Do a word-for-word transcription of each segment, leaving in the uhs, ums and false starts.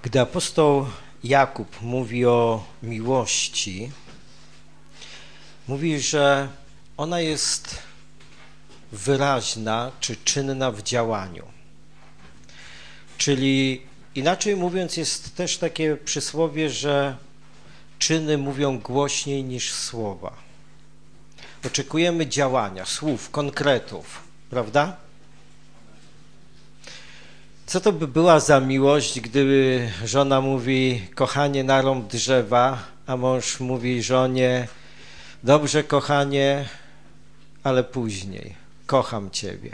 Gdy apostoł Jakub mówi o miłości, mówi, że ona jest wyraźna czy czynna w działaniu. Czyli inaczej mówiąc, jest też takie przysłowie, że czyny mówią głośniej niż słowa. Oczekujemy działania, słów, konkretów, prawda? Co to by była za miłość, gdyby żona mówi, kochanie, narąb drzewa, a mąż mówi żonie, dobrze, kochanie, ale później, kocham ciebie.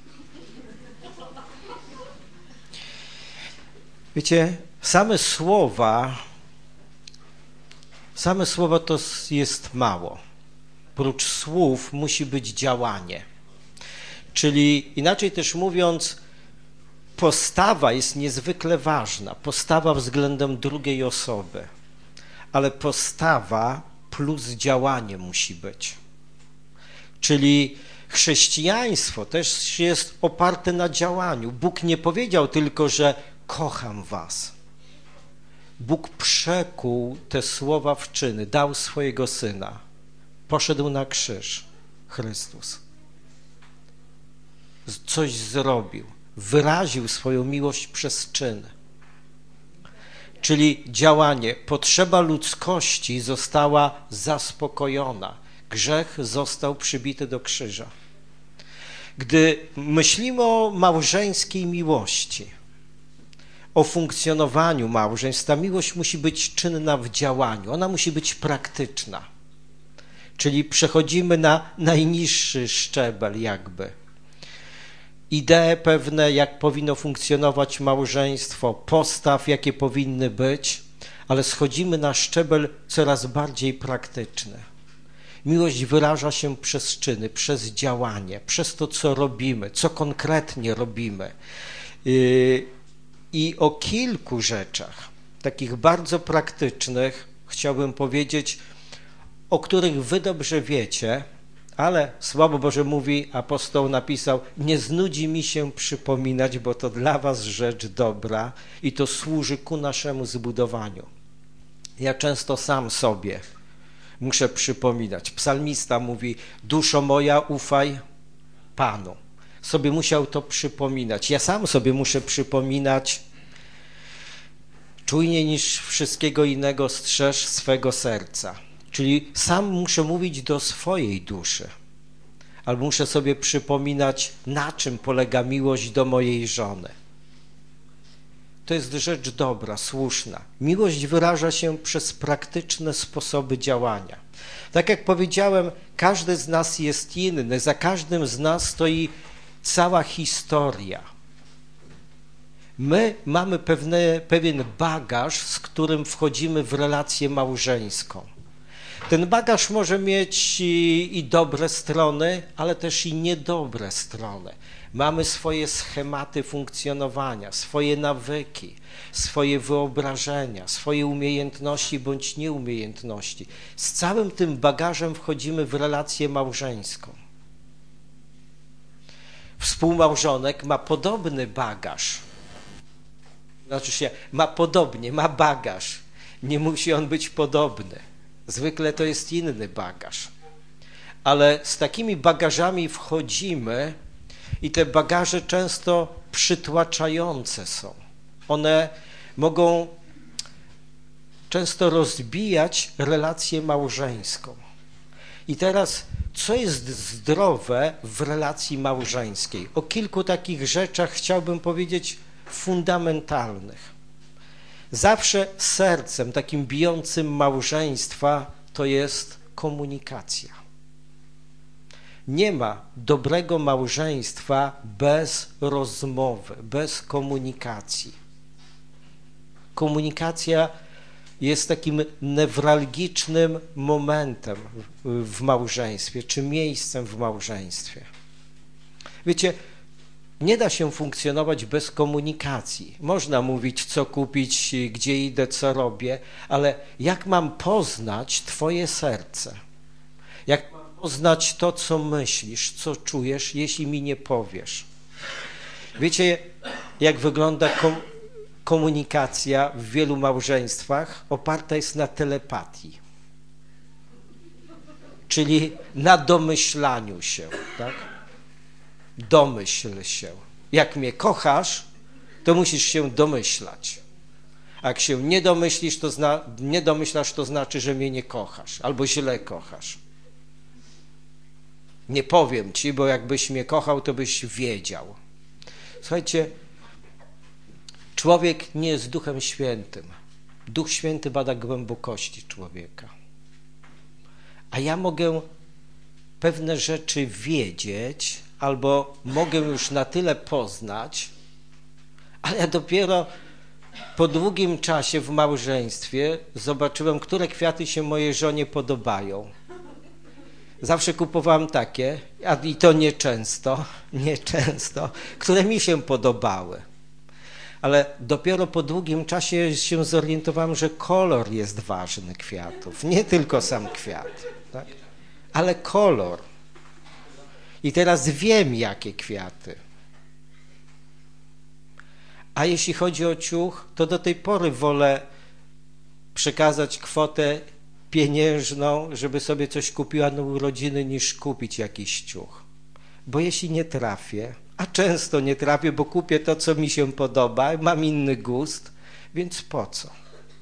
Wiecie, same słowa, same słowa to jest mało. Prócz słów musi być działanie. Czyli inaczej też mówiąc, postawa jest niezwykle ważna, postawa względem drugiej osoby, ale postawa plus działanie musi być. Czyli chrześcijaństwo też jest oparte na działaniu. Bóg nie powiedział tylko, że kocham was. Bóg przekuł te słowa w czyny, dał swojego Syna, poszedł na krzyż, Chrystus. Coś zrobił. Wyraził swoją miłość przez czyn. Czyli działanie, potrzeba ludzkości została zaspokojona. Grzech został przybity do krzyża. Gdy myślimy o małżeńskiej miłości, o funkcjonowaniu małżeństw, ta miłość musi być czynna w działaniu. Ona musi być praktyczna. Czyli przechodzimy na najniższy szczebel jakby. Idee pewne, jak powinno funkcjonować małżeństwo, postaw, jakie powinny być, ale schodzimy na szczebel coraz bardziej praktyczny. Miłość wyraża się przez czyny, przez działanie, przez to, co robimy, co konkretnie robimy. I o kilku rzeczach, takich bardzo praktycznych, chciałbym powiedzieć, o których wy dobrze wiecie, ale Słowo Boże mówi, apostoł napisał, nie znudzi mi się przypominać, bo to dla was rzecz dobra i to służy ku naszemu zbudowaniu. Ja często sam sobie muszę przypominać. Psalmista mówi, duszo moja, ufaj Panu. Sobie musiał to przypominać. Ja sam sobie muszę przypominać, czujniej niż wszystkiego innego strzeż swego serca. Czyli sam muszę mówić do swojej duszy, albo muszę sobie przypominać, na czym polega miłość do mojej żony. To jest rzecz dobra, słuszna. Miłość wyraża się przez praktyczne sposoby działania. Tak jak powiedziałem, każdy z nas jest inny, za każdym z nas stoi cała historia. My mamy pewne, pewien bagaż, z którym wchodzimy w relację małżeńską. Ten bagaż może mieć i, i dobre strony, ale też i niedobre strony. Mamy swoje schematy funkcjonowania, swoje nawyki, swoje wyobrażenia, swoje umiejętności bądź nieumiejętności. Z całym tym bagażem wchodzimy w relację małżeńską. Współmałżonek ma podobny bagaż. Znaczy się, ma podobnie, ma bagaż. Nie musi on być podobny. Zwykle to jest inny bagaż. Ale z takimi bagażami wchodzimy i te bagaże często przytłaczające są. One mogą często rozbijać relację małżeńską. I teraz, co jest zdrowe w relacji małżeńskiej? O kilku takich rzeczach chciałbym powiedzieć fundamentalnych. Zawsze sercem takim bijącym małżeństwa to jest komunikacja. Nie ma dobrego małżeństwa bez rozmowy, bez komunikacji. Komunikacja jest takim newralgicznym momentem w małżeństwie, czy miejscem w małżeństwie. Wiecie, nie da się funkcjonować bez komunikacji. Można mówić, co kupić, gdzie idę, co robię, ale jak mam poznać twoje serce? Jak mam poznać to, co myślisz, co czujesz, jeśli mi nie powiesz? Wiecie, jak wygląda kom- komunikacja w wielu małżeństwach oparta jest na telepatii, czyli na domyślaniu się, tak? Domyśl się. Jak mnie kochasz, to musisz się domyślać. A jak się nie domyślisz, to zna, nie domyślasz, to znaczy, że mnie nie kochasz albo źle kochasz. Nie powiem ci, bo jakbyś mnie kochał, to byś wiedział. Słuchajcie, człowiek nie jest Duchem Świętym. Duch Święty bada głębokości człowieka. A ja mogę pewne rzeczy wiedzieć, albo mogę już na tyle poznać, ale ja dopiero po długim czasie w małżeństwie zobaczyłem, które kwiaty się mojej żonie podobają. Zawsze kupowałem takie, a i to nieczęsto, nieczęsto, które mi się podobały. Ale dopiero po długim czasie się zorientowałem, że kolor jest ważny kwiatów, nie tylko sam kwiat, tak? Ale kolor. I teraz wiem, jakie kwiaty. A jeśli chodzi o ciuch, to do tej pory wolę przekazać kwotę pieniężną, żeby sobie coś kupiła na urodziny, niż kupić jakiś ciuch. Bo jeśli nie trafię, a często nie trafię, bo kupię to, co mi się podoba, mam inny gust, więc po co?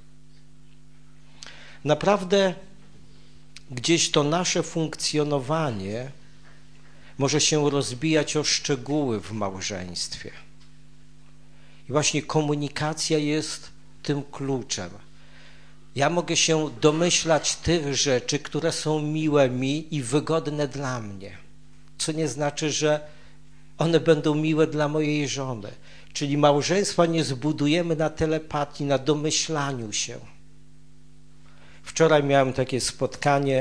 Naprawdę gdzieś to nasze funkcjonowanie może się rozbijać o szczegóły w małżeństwie. I właśnie komunikacja jest tym kluczem. Ja mogę się domyślać tych rzeczy, które są miłe mi i wygodne dla mnie, co nie znaczy, że one będą miłe dla mojej żony. Czyli małżeństwa nie zbudujemy na telepatii, na domyślaniu się. Wczoraj miałem takie spotkanie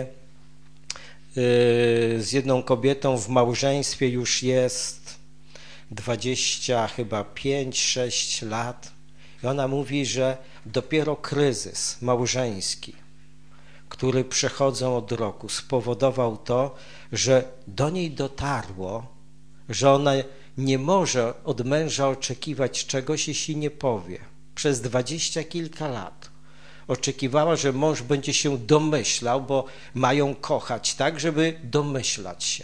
z jedną kobietą w małżeństwie, już jest dwadzieścia chyba pięć, sześć lat. I ona mówi, że dopiero kryzys małżeński, który przechodzą od roku, spowodował to, że do niej dotarło, że ona nie może od męża oczekiwać czegoś, jeśli nie powie. Przez dwadzieścia kilka lat oczekiwała, że mąż będzie się domyślał, bo mają kochać tak, żeby domyślać się.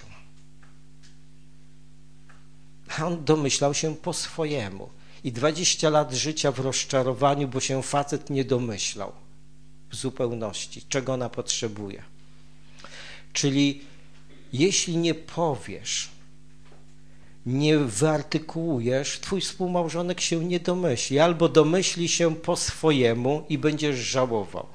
A on domyślał się po swojemu. I dwadzieścia lat życia w rozczarowaniu, bo się facet nie domyślał w zupełności, czego ona potrzebuje. Czyli jeśli nie powiesz, nie wyartykułujesz, twój współmałżonek się nie domyśli, albo domyśli się po swojemu i będziesz żałował.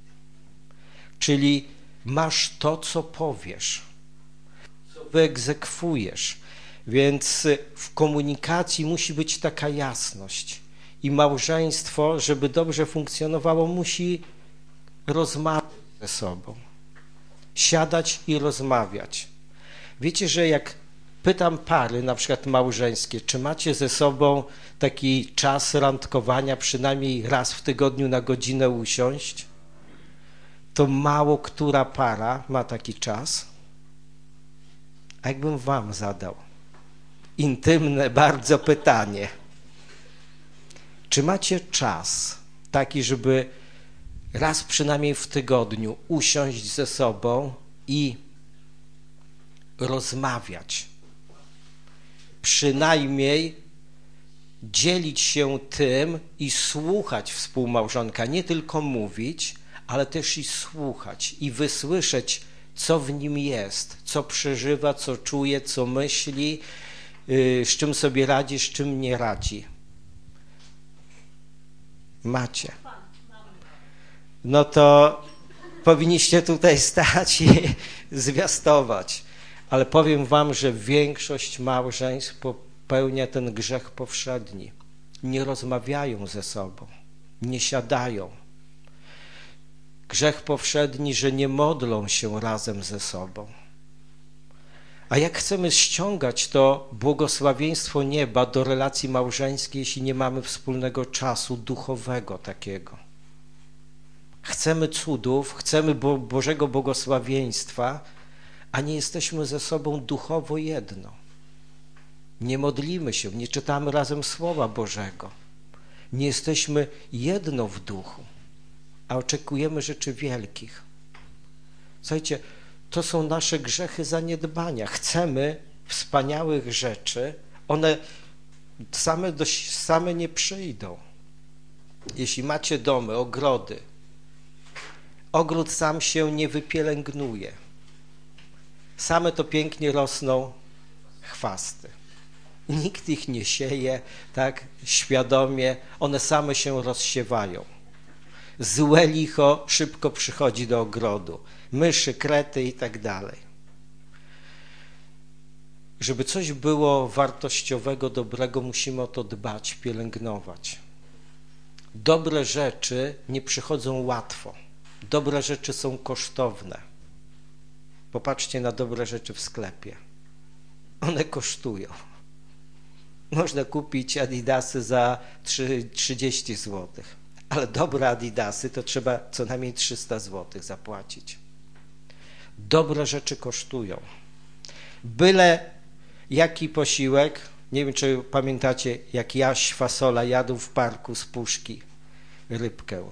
Czyli masz to, co powiesz, co wyegzekwujesz. Więc w komunikacji musi być taka jasność. I małżeństwo, żeby dobrze funkcjonowało, musi rozmawiać ze sobą. Siadać i rozmawiać. Wiecie, że jak pytam pary, na przykład małżeńskie, czy macie ze sobą taki czas randkowania, przynajmniej raz w tygodniu na godzinę usiąść, to mało która para ma taki czas. A jakbym wam zadał intymne bardzo pytanie. Czy macie czas taki, żeby raz przynajmniej w tygodniu usiąść ze sobą i rozmawiać? Przynajmniej dzielić się tym i słuchać współmałżonka, nie tylko mówić, ale też i słuchać i wysłyszeć, co w nim jest, co przeżywa, co czuje, co myśli, z czym sobie radzi, z czym nie radzi. Macie. No to powinniście tutaj stać i zwiastować. Ale powiem wam, że większość małżeństw popełnia ten grzech powszedni. Nie rozmawiają ze sobą, nie siadają. Grzech powszedni, że nie modlą się razem ze sobą. A jak chcemy ściągać to błogosławieństwo nieba do relacji małżeńskiej, jeśli nie mamy wspólnego czasu duchowego takiego? Chcemy cudów, chcemy Bo- Bożego błogosławieństwa, a nie jesteśmy ze sobą duchowo jedno. Nie modlimy się, nie czytamy razem Słowa Bożego. Nie jesteśmy jedno w duchu, a oczekujemy rzeczy wielkich. Słuchajcie, to są nasze grzechy zaniedbania. Chcemy wspaniałych rzeczy, one same, do, same nie przyjdą. Jeśli macie domy, ogrody, ogród sam się nie wypielęgnuje. Same to pięknie rosną chwasty. Nikt ich nie sieje tak świadomie, one same się rozsiewają. Złe licho szybko przychodzi do ogrodu, myszy, krety i tak dalej. Żeby coś było wartościowego, dobrego, musimy o to dbać, pielęgnować. Dobre rzeczy nie przychodzą łatwo. Dobre rzeczy są kosztowne. Popatrzcie na dobre rzeczy w sklepie. One kosztują. Można kupić adidasy za trzydzieści złotych, ale dobre adidasy to trzeba co najmniej trzysta złotych zapłacić. Dobre rzeczy kosztują. Byle jaki posiłek, nie wiem czy pamiętacie, jak Jaś Fasola jadł w parku z puszki rybkę.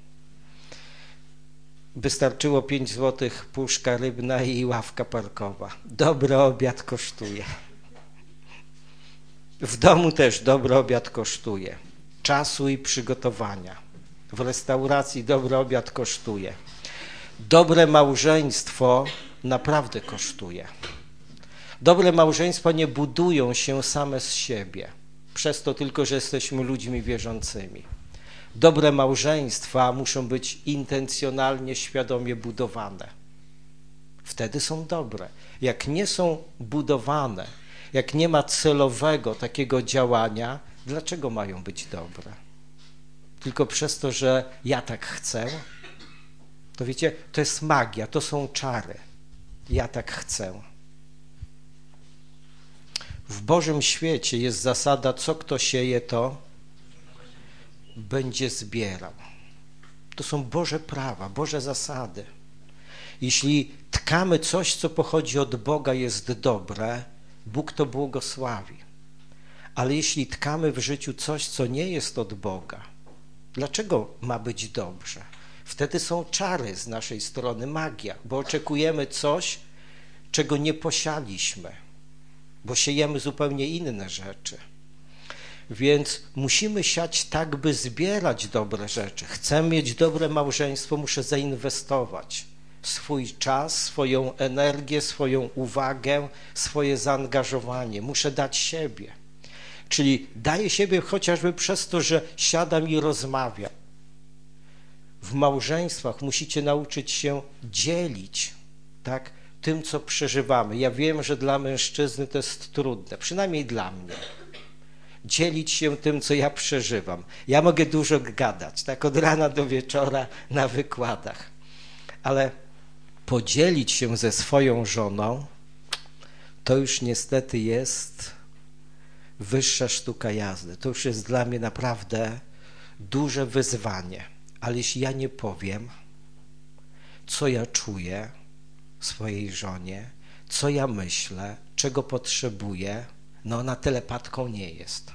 Wystarczyło pięć złotych puszka rybna i ławka parkowa. Dobry obiad kosztuje. W domu też dobry obiad kosztuje. Czasu i przygotowania. W restauracji dobry obiad kosztuje. Dobre małżeństwo naprawdę kosztuje. Dobre małżeństwa nie budują się same z siebie, przez to tylko, że jesteśmy ludźmi wierzącymi. Dobre małżeństwa muszą być intencjonalnie, świadomie budowane. Wtedy są dobre. Jak nie są budowane, jak nie ma celowego takiego działania, dlaczego mają być dobre? Tylko przez to, że ja tak chcę? To wiecie, to jest magia, to są czary. Ja tak chcę. W Bożym świecie jest zasada, co kto sieje, to będzie zbierał. To są Boże prawa, Boże zasady. Jeśli tkamy coś, co pochodzi od Boga, jest dobre, Bóg to błogosławi. Ale jeśli tkamy w życiu coś, co nie jest od Boga, dlaczego ma być dobrze? Wtedy są czary z naszej strony, magia, bo oczekujemy coś, czego nie posialiśmy, bo siejemy zupełnie inne rzeczy. Więc musimy siać tak, by zbierać dobre rzeczy. Chcę mieć dobre małżeństwo, muszę zainwestować swój czas, swoją energię, swoją uwagę, swoje zaangażowanie. Muszę dać siebie. Czyli daję siebie chociażby przez to, że siadam i rozmawiam. W małżeństwach musicie nauczyć się dzielić, tak, tym, co przeżywamy. Ja wiem, że dla mężczyzny to jest trudne, przynajmniej dla mnie. Dzielić się tym, co ja przeżywam. Ja mogę dużo gadać, tak od rana do wieczora na wykładach, ale podzielić się ze swoją żoną, to już niestety jest wyższa sztuka jazdy. To już jest dla mnie naprawdę duże wyzwanie. Ale jeśli ja nie powiem, co ja czuję swojej żonie, co ja myślę, czego potrzebuję, no ona telepatką nie jest.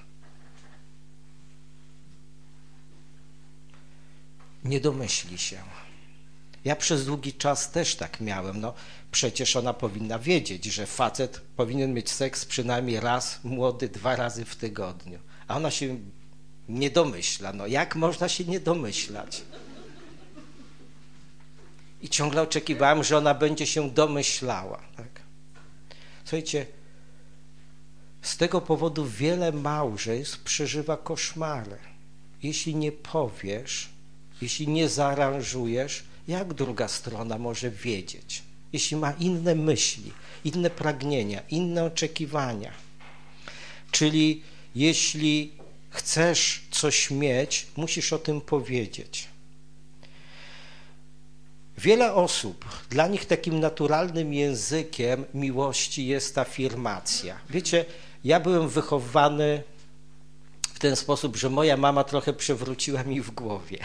Nie domyśli się. Ja przez długi czas też tak miałem. No przecież ona powinna wiedzieć, że facet powinien mieć seks przynajmniej raz młody, dwa razy w tygodniu. A ona się nie domyśla. No jak można się nie domyślać? I ciągle oczekiwałem, że ona będzie się domyślała. Tak? Słuchajcie, z tego powodu wiele małżeństw przeżywa koszmary. Jeśli nie powiesz, jeśli nie zaaranżujesz, jak druga strona może wiedzieć? Jeśli ma inne myśli, inne pragnienia, inne oczekiwania. Czyli jeśli chcesz coś mieć, musisz o tym powiedzieć. Wiele osób, dla nich takim naturalnym językiem miłości jest afirmacja. Wiecie, ja byłem wychowany w ten sposób, że moja mama trochę przewróciła mi w głowie.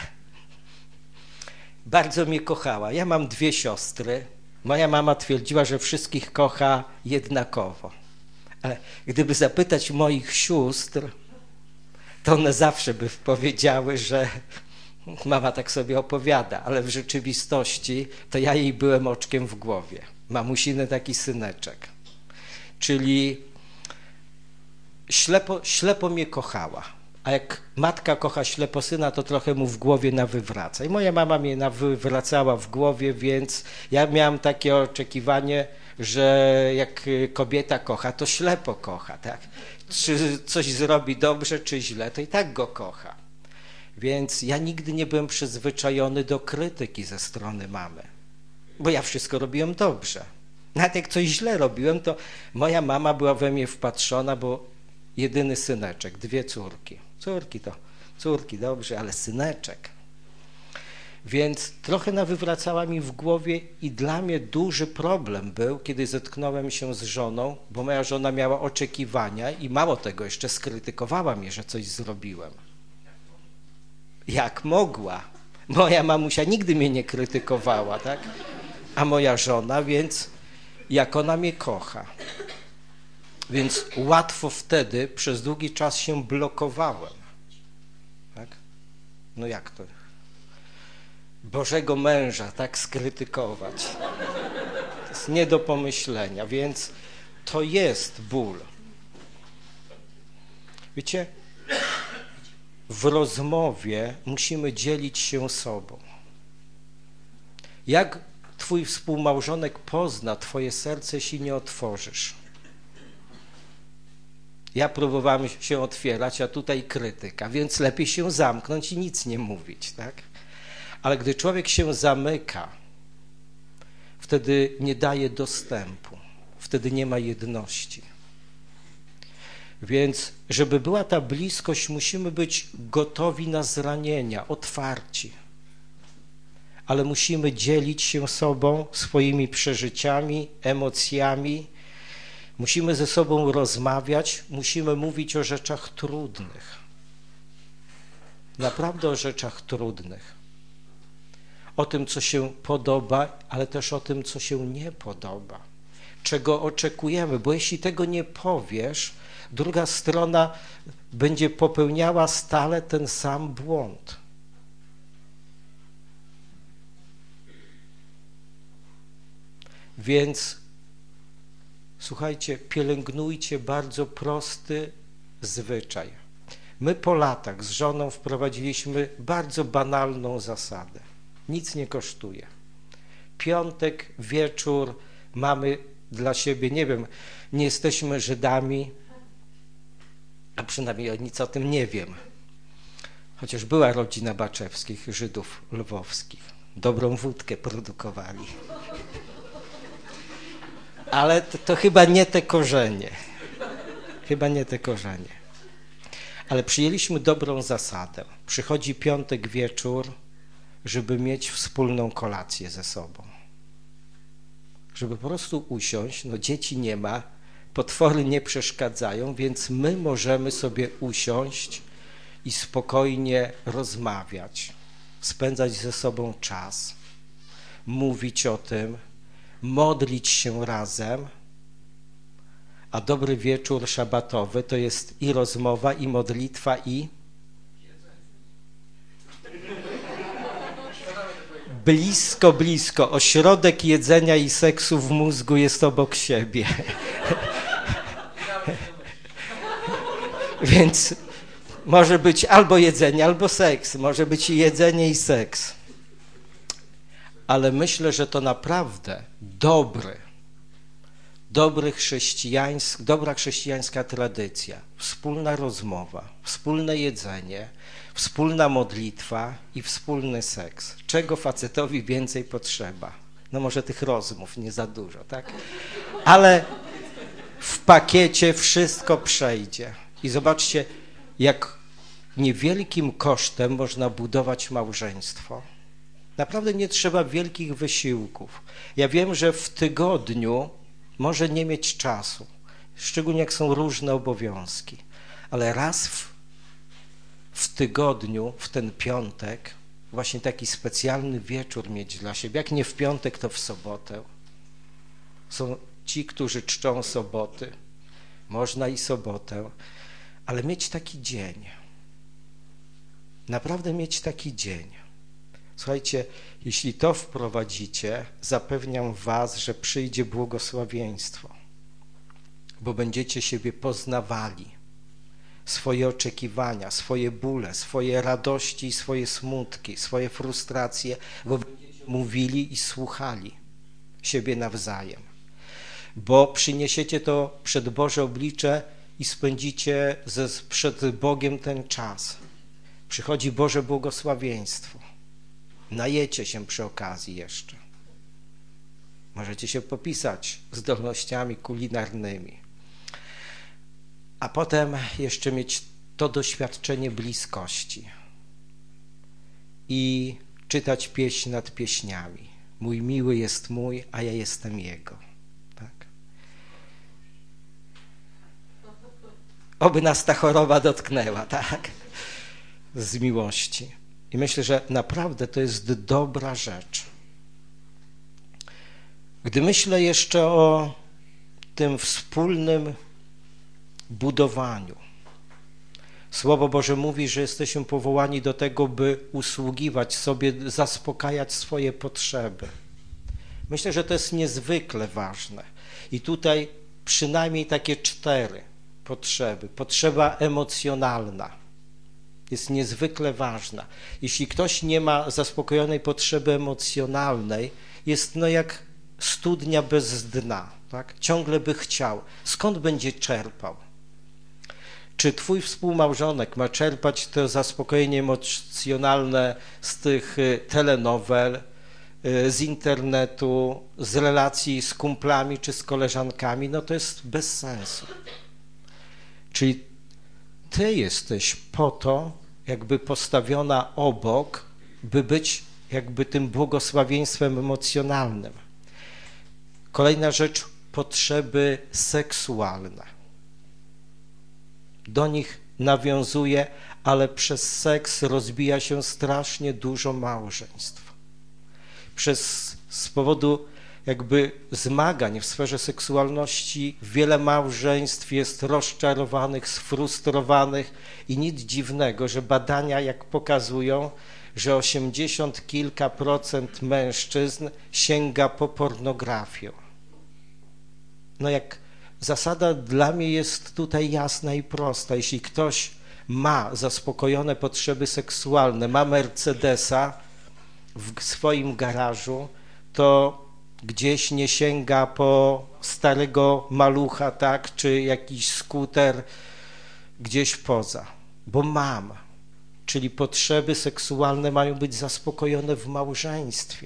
Bardzo mnie kochała. Ja mam dwie siostry. Moja mama twierdziła, że wszystkich kocha jednakowo. Ale gdyby zapytać moich sióstr, to one zawsze by powiedziały, że mama tak sobie opowiada, ale w rzeczywistości to ja jej byłem oczkiem w głowie. Mamusiny taki syneczek. Czyli ślepo, ślepo mnie kochała. A jak matka kocha ślepo syna, to trochę mu w głowie nawywraca. I moja mama mnie nawywracała w głowie, więc ja miałem takie oczekiwanie, że jak kobieta kocha, to ślepo kocha, tak? Czy coś zrobi dobrze, czy źle, to i tak go kocha. Więc ja nigdy nie byłem przyzwyczajony do krytyki ze strony mamy, bo ja wszystko robiłem dobrze. Nawet jak coś źle robiłem, to moja mama była we mnie wpatrzona, bo jedyny syneczek, dwie córki. Córki to córki, dobrze, ale syneczek. Więc trochę nawywracała mi w głowie i dla mnie duży problem był, kiedy zetknąłem się z żoną, bo moja żona miała oczekiwania i mało tego, jeszcze skrytykowała mnie, że coś zrobiłem. Jak mogła? Moja mamusia nigdy mnie nie krytykowała, tak? A moja żona, więc jak ona mnie kocha. Więc łatwo wtedy przez długi czas się blokowałem. Tak? No jak to? Bożego męża tak skrytykować. To jest nie do pomyślenia, więc to jest ból. Wiecie, w rozmowie musimy dzielić się sobą. Jak twój współmałżonek pozna twoje serce, jeśli nie otworzysz? Ja próbowałem się otwierać, a tutaj krytyka, więc lepiej się zamknąć i nic nie mówić, tak? Ale gdy człowiek się zamyka, wtedy nie daje dostępu, wtedy nie ma jedności. Więc żeby była ta bliskość, musimy być gotowi na zranienia, otwarci. Ale musimy dzielić się sobą, swoimi przeżyciami, emocjami. Musimy ze sobą rozmawiać, musimy mówić o rzeczach trudnych. Naprawdę o rzeczach trudnych. O tym, co się podoba, ale też o tym, co się nie podoba. Czego oczekujemy, bo jeśli tego nie powiesz, druga strona będzie popełniała stale ten sam błąd. Więc słuchajcie, pielęgnujcie bardzo prosty zwyczaj. My po latach z żoną wprowadziliśmy bardzo banalną zasadę. Nic nie kosztuje. Piątek, wieczór mamy dla siebie, nie wiem, nie jesteśmy Żydami, a przynajmniej nic o tym nie wiem. Chociaż była rodzina Baczewskich, Żydów lwowskich. Dobrą wódkę produkowali. Ale to, to chyba nie te korzenie. Chyba nie te korzenie. Ale przyjęliśmy dobrą zasadę. Przychodzi piątek wieczór, żeby mieć wspólną kolację ze sobą. Żeby po prostu usiąść, no dzieci nie ma, potwory nie przeszkadzają, więc my możemy sobie usiąść i spokojnie rozmawiać, spędzać ze sobą czas, mówić o tym, modlić się razem, a dobry wieczór szabatowy to jest i rozmowa, i modlitwa, i blisko, blisko. Ośrodek jedzenia i seksu w mózgu jest obok siebie. Więc może być albo jedzenie, albo seks. Może być i jedzenie, i seks. Ale myślę, że to naprawdę dobry, dobry chrześcijańsk, dobra chrześcijańska tradycja. Wspólna rozmowa, wspólne jedzenie, wspólna modlitwa i wspólny seks. Czego facetowi więcej potrzeba? No może tych rozmów nie za dużo, tak? Ale w pakiecie wszystko przejdzie. I zobaczcie, jak niewielkim kosztem można budować małżeństwo. Naprawdę nie trzeba wielkich wysiłków. Ja wiem, że w tygodniu może nie mieć czasu, szczególnie jak są różne obowiązki, ale raz w, w tygodniu, w ten piątek, właśnie taki specjalny wieczór mieć dla siebie. Jak nie w piątek, to w sobotę. Są ci, którzy czczą soboty. Można i sobotę, ale mieć taki dzień. naprawdę mieć taki dzień. Słuchajcie, jeśli to wprowadzicie, zapewniam was, że przyjdzie błogosławieństwo, bo będziecie siebie poznawali, swoje oczekiwania, swoje bóle, swoje radości, swoje smutki, swoje frustracje, bo będziecie mówili i słuchali siebie nawzajem, bo przyniesiecie to przed Boże oblicze i spędzicie ze, przed Bogiem ten czas. Przychodzi Boże błogosławieństwo. Najecie się przy okazji jeszcze. Możecie się popisać zdolnościami kulinarnymi. A potem jeszcze mieć to doświadczenie bliskości i czytać pieśń nad pieśniami. Mój miły jest mój, a ja jestem jego. Tak? Oby nas ta choroba dotknęła, tak? Z miłości. I myślę, że naprawdę to jest dobra rzecz. Gdy myślę jeszcze o tym wspólnym budowaniu, Słowo Boże mówi, że jesteśmy powołani do tego, by usługiwać sobie, zaspokajać swoje potrzeby. Myślę, że to jest niezwykle ważne. I tutaj przynajmniej takie cztery potrzeby. Potrzeba emocjonalna jest niezwykle ważna. Jeśli ktoś nie ma zaspokojonej potrzeby emocjonalnej, jest no jak studnia bez dna, tak? Ciągle by chciał. Skąd będzie czerpał? Czy twój współmałżonek ma czerpać to zaspokojenie emocjonalne z tych telenowel, z internetu, z relacji z kumplami czy z koleżankami? No to jest bez sensu. Czyli ty jesteś po to, jakby postawiona obok, by być jakby tym błogosławieństwem emocjonalnym. Kolejna rzecz, potrzeby seksualne. Do nich nawiązuje, ale przez seks rozbija się strasznie dużo małżeństw. Przez, z powodu jakby zmagań w sferze seksualności wiele małżeństw jest rozczarowanych, sfrustrowanych i nic dziwnego, że badania jak pokazują, że osiemdziesiąt kilka procent mężczyzn sięga po pornografię. No jak zasada dla mnie jest tutaj jasna i prosta. Jeśli ktoś ma zaspokojone potrzeby seksualne, ma Mercedesa w swoim garażu, to gdzieś nie sięga po starego malucha, tak, czy jakiś skuter gdzieś poza, bo mam. Czyli potrzeby seksualne mają być zaspokojone w małżeństwie.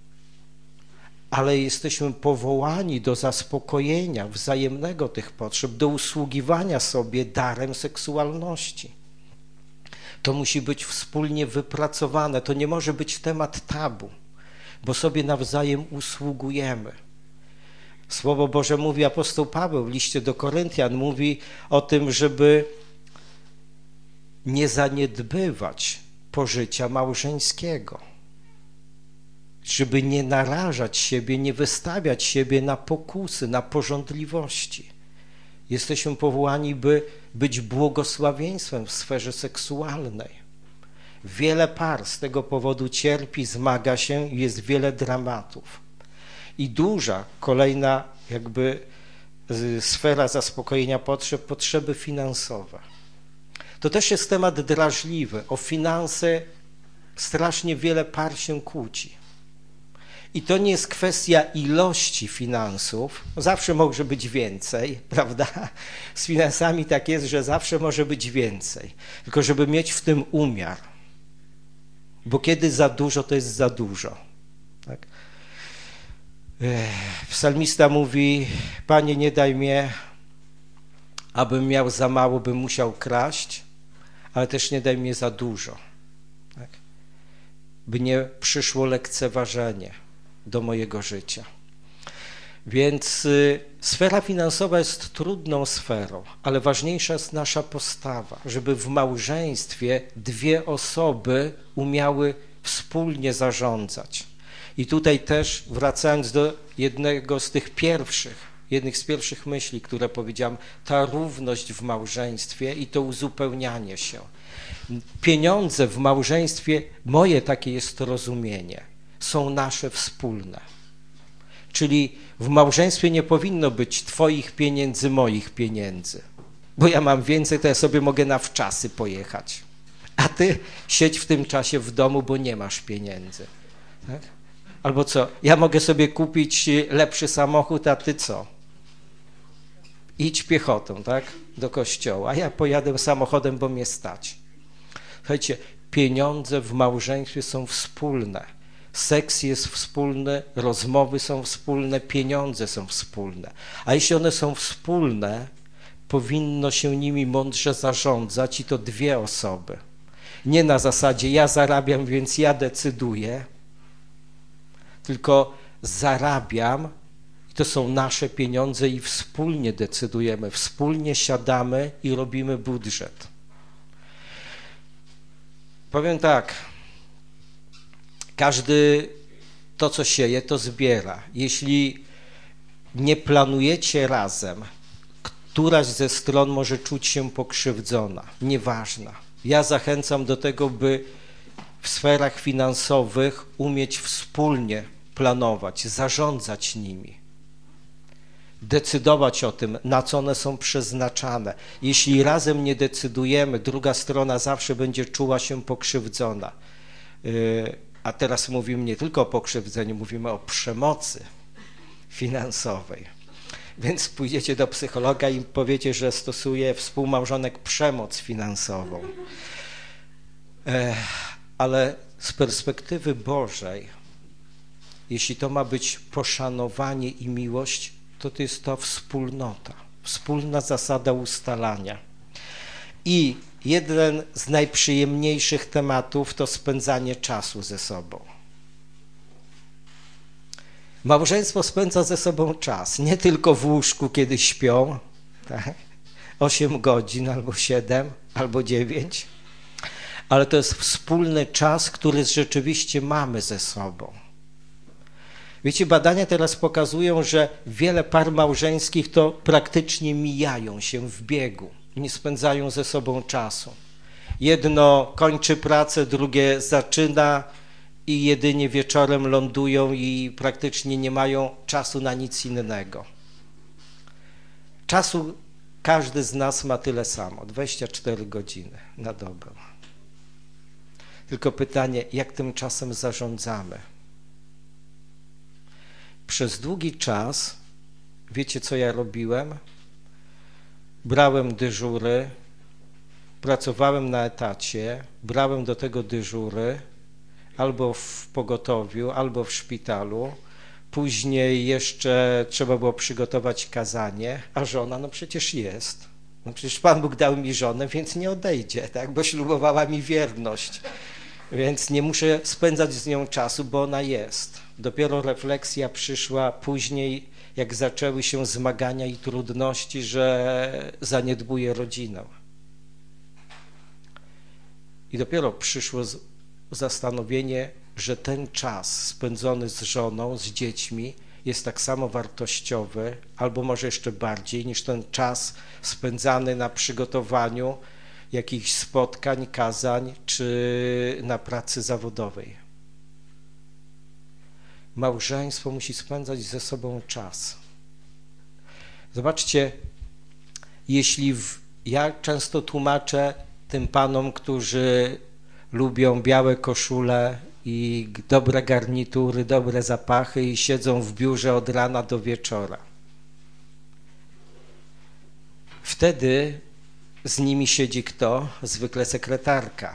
Ale jesteśmy powołani do zaspokojenia wzajemnego tych potrzeb, do usługiwania sobie darem seksualności. To musi być wspólnie wypracowane, to nie może być temat tabu, bo sobie nawzajem usługujemy. Słowo Boże mówi, apostoł Paweł w liście do Koryntian mówi o tym, żeby nie zaniedbywać pożycia małżeńskiego, żeby nie narażać siebie, nie wystawiać siebie na pokusy, na pożądliwości. Jesteśmy powołani, by być błogosławieństwem w sferze seksualnej. Wiele par z tego powodu cierpi, zmaga się i jest wiele dramatów. I duża kolejna jakby sfera zaspokojenia potrzeb, potrzeby finansowe. To też jest temat drażliwy. O finanse strasznie wiele par się kłóci. I to nie jest kwestia ilości finansów, zawsze może być więcej, prawda? Z finansami tak jest, że zawsze może być więcej, tylko żeby mieć w tym umiar, bo kiedy za dużo, to jest za dużo. Tak? Psalmista mówi, Panie, nie daj mnie, abym miał za mało, bym musiał kraść, ale też nie daj mnie za dużo, tak? By nie przyszło lekceważenie do mojego życia. Więc y, sfera finansowa jest trudną sferą, ale ważniejsza jest nasza postawa, żeby w małżeństwie dwie osoby umiały wspólnie zarządzać. I tutaj też wracając do jednego z tych pierwszych jednych z pierwszych myśli, które powiedziałem, ta równość w małżeństwie i to uzupełnianie się. Pieniądze w małżeństwie, moje takie jest to rozumienie, są nasze wspólne. Czyli w małżeństwie nie powinno być twoich pieniędzy, moich pieniędzy. Bo ja mam więcej, to ja sobie mogę na wczasy pojechać. A ty siedź w tym czasie w domu, bo nie masz pieniędzy. Tak? Albo co, ja mogę sobie kupić lepszy samochód, a ty co? Idź piechotą, tak? Do kościoła, a ja pojadę samochodem, bo mnie stać. Słuchajcie, pieniądze w małżeństwie są wspólne. Seks jest wspólny, rozmowy są wspólne, pieniądze są wspólne. A jeśli one są wspólne, powinno się nimi mądrze zarządzać i to dwie osoby. Nie na zasadzie ja zarabiam, więc ja decyduję, tylko zarabiam i to są nasze pieniądze i wspólnie decydujemy, wspólnie siadamy i robimy budżet. Powiem tak, każdy to, co sieje, to zbiera. Jeśli nie planujecie razem, któraś ze stron może czuć się pokrzywdzona, nieważna. Ja zachęcam do tego, by w sferach finansowych umieć wspólnie planować, zarządzać nimi, decydować o tym, na co one są przeznaczane. Jeśli razem nie decydujemy, druga strona zawsze będzie czuła się pokrzywdzona. A teraz mówimy nie tylko o pokrzywdzeniu, mówimy o przemocy finansowej. Więc pójdziecie do psychologa i powiecie, że stosuje współmałżonek przemoc finansową. Ale z perspektywy Bożej, jeśli to ma być poszanowanie i miłość, to to jest to wspólnota, wspólna zasada ustalania. I jeden z najprzyjemniejszych tematów to spędzanie czasu ze sobą. Małżeństwo spędza ze sobą czas, nie tylko w łóżku, kiedy śpią, tak? osiem godzin, albo siedem, albo dziewięć, ale to jest wspólny czas, który rzeczywiście mamy ze sobą. Wiecie, badania teraz pokazują, że wiele par małżeńskich to praktycznie mijają się w biegu, nie spędzają ze sobą czasu. Jedno kończy pracę, drugie zaczyna i jedynie wieczorem lądują i praktycznie nie mają czasu na nic innego. Czasu każdy z nas ma tyle samo, dwadzieścia cztery godziny na dobę. Tylko pytanie, jak tym czasem zarządzamy? Przez długi czas, wiecie co ja robiłem? Brałem dyżury, pracowałem na etacie, brałem do tego dyżury, albo w pogotowiu, albo w szpitalu. Później jeszcze trzeba było przygotować kazanie, a żona, no przecież jest. No przecież Pan Bóg dał mi żonę, więc nie odejdzie, tak? Bo ślubowała mi wierność. Więc nie muszę spędzać z nią czasu, bo ona jest. Dopiero refleksja przyszła później, jak zaczęły się zmagania i trudności, że zaniedbuję rodzinę. I dopiero przyszło zastanowienie, że ten czas spędzony z żoną, z dziećmi jest tak samo wartościowy, albo może jeszcze bardziej, niż ten czas spędzany na przygotowaniu jakichś spotkań, kazań, czy na pracy zawodowej. Małżeństwo musi spędzać ze sobą czas. Zobaczcie, jeśli w, ja często tłumaczę tym panom, którzy lubią białe koszule i dobre garnitury, dobre zapachy i siedzą w biurze od rana do wieczora. Wtedy z nimi siedzi kto? Zwykle sekretarka.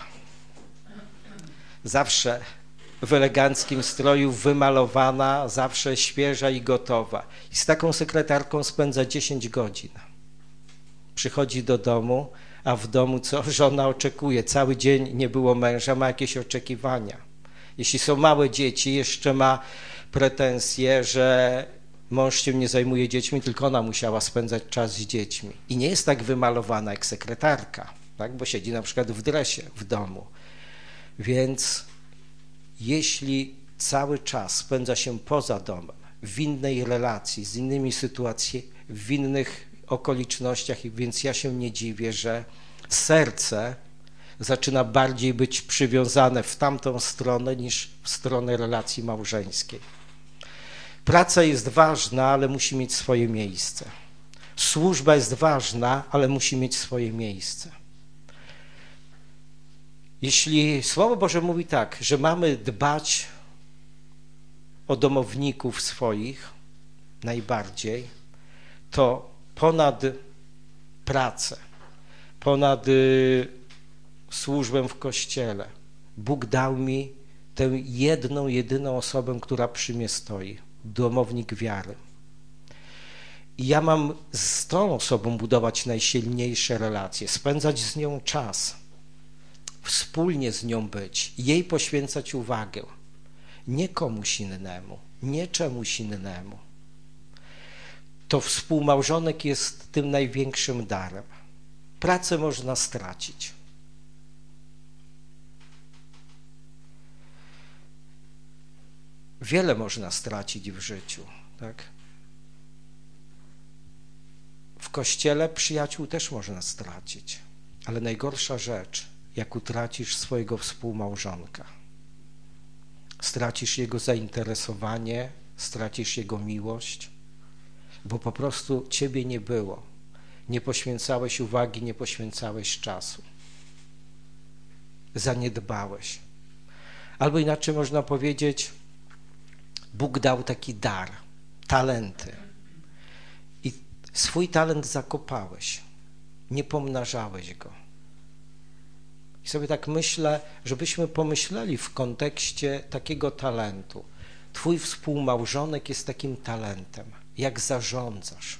Zawsze w eleganckim stroju, wymalowana, zawsze świeża i gotowa. I z taką sekretarką spędza dziesięć godzin. Przychodzi do domu, a w domu co? Żona oczekuje. Cały dzień nie było męża, ma jakieś oczekiwania. Jeśli są małe dzieci, jeszcze ma pretensje, że mąż się nie zajmuje dziećmi, tylko ona musiała spędzać czas z dziećmi. I nie jest tak wymalowana jak sekretarka, tak? Bo siedzi na przykład w dresie w domu. Więc jeśli cały czas spędza się poza domem, w innej relacji, z innymi sytuacjami, w innych okolicznościach, więc ja się nie dziwię, że serce zaczyna bardziej być przywiązane w tamtą stronę niż w stronę relacji małżeńskiej. Praca jest ważna, ale musi mieć swoje miejsce. Służba jest ważna, ale musi mieć swoje miejsce. Jeśli Słowo Boże mówi tak, że mamy dbać o domowników swoich najbardziej, to ponad pracę, ponad służbę w Kościele, Bóg dał mi tę jedną, jedyną osobę, która przy mnie stoi, domownik wiary. I ja mam z tą osobą budować najsilniejsze relacje, spędzać z nią czas, wspólnie z nią być, jej poświęcać uwagę, nie komuś innemu, nie czemuś innemu. To współmałżonek jest tym największym darem. Pracę można stracić. Wiele można stracić w życiu, tak? W Kościele przyjaciół też można stracić, ale najgorsza rzecz, jak utracisz swojego współmałżonka. Stracisz jego zainteresowanie, stracisz jego miłość, bo po prostu ciebie nie było. Nie poświęcałeś uwagi, nie poświęcałeś czasu. Zaniedbałeś. Albo inaczej można powiedzieć, Bóg dał taki dar, talenty. I swój talent zakopałeś, nie pomnażałeś go. I sobie tak myślę, żebyśmy pomyśleli w kontekście takiego talentu. Twój współmałżonek jest takim talentem. Jak zarządzasz?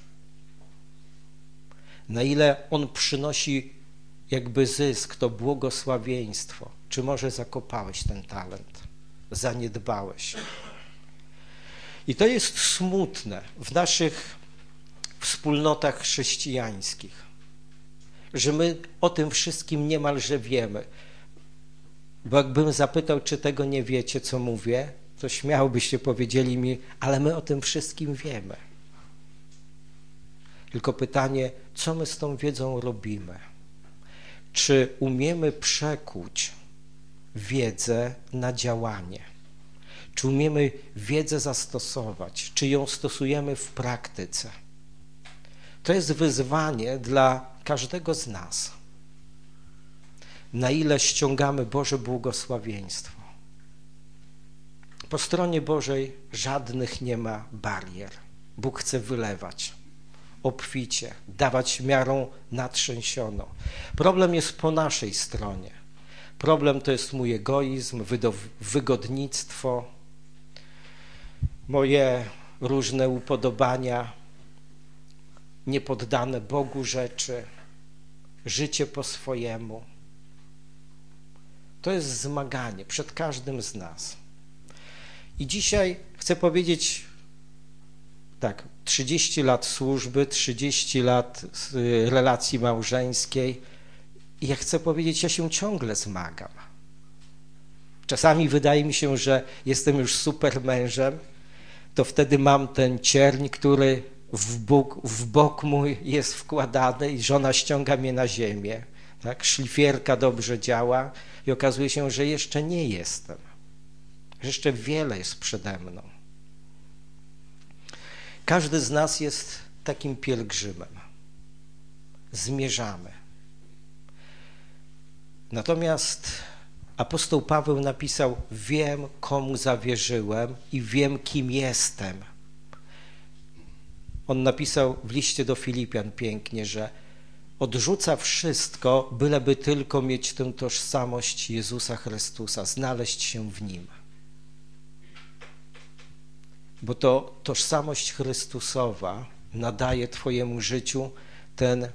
Na ile on przynosi jakby zysk, to błogosławieństwo. Czy może zakopałeś ten talent? Zaniedbałeś. I to jest smutne w naszych wspólnotach chrześcijańskich, że my o tym wszystkim niemalże wiemy. Bo jakbym zapytał, czy tego nie wiecie, co mówię, to śmiało byście powiedzieli mi, ale my o tym wszystkim wiemy. Tylko pytanie, co my z tą wiedzą robimy? Czy umiemy przekuć wiedzę na działanie? Czy umiemy wiedzę zastosować? Czy ją stosujemy w praktyce? To jest wyzwanie dla każdego z nas. Na ile ściągamy Boże błogosławieństwo? Po stronie Bożej żadnych nie ma barier. Bóg chce wylewać obficie, dawać miarą natrzęsioną. Problem jest po naszej stronie. Problem to jest mój egoizm, wygodnictwo, moje różne upodobania, niepoddane Bogu rzeczy, życie po swojemu. To jest zmaganie przed każdym z nas. I dzisiaj chcę powiedzieć tak, trzydzieści lat służby, trzydzieści lat relacji małżeńskiej i ja chcę powiedzieć, ja się ciągle zmagam. Czasami wydaje mi się, że jestem już super mężem, to wtedy mam ten cierń, który w bok, w bok mój jest wkładany i żona ściąga mnie na ziemię. Tak? Szlifierka dobrze działa i okazuje się, że jeszcze nie jestem. Że jeszcze wiele jest przede mną. Każdy z nas jest takim pielgrzymem. Zmierzamy. Natomiast apostoł Paweł napisał, wiem, komu zawierzyłem i wiem, kim jestem. On napisał w liście do Filipian pięknie, że odrzuca wszystko, byleby tylko mieć tę tożsamość Jezusa Chrystusa, znaleźć się w Nim. Bo to tożsamość Chrystusowa nadaje twojemu życiu ten,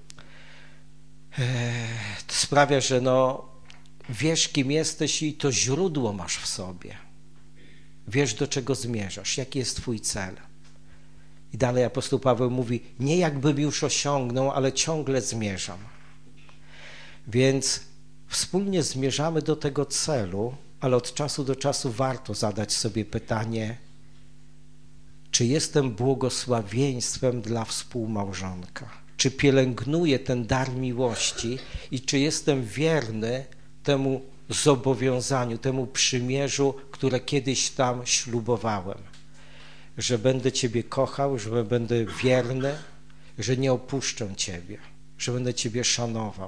e, to sprawia, że no, wiesz, kim jesteś i to źródło masz w sobie. Wiesz, do czego zmierzasz, jaki jest twój cel. I dalej apostoł Paweł mówi, nie jakbym już osiągnął, ale ciągle zmierzam. Więc wspólnie zmierzamy do tego celu, ale od czasu do czasu warto zadać sobie pytanie, czy jestem błogosławieństwem dla współmałżonka, czy pielęgnuję ten dar miłości i czy jestem wierny temu zobowiązaniu, temu przymierzu, które kiedyś tam ślubowałem, że będę Ciebie kochał, że będę wierny, że nie opuszczę Ciebie, że będę Ciebie szanował.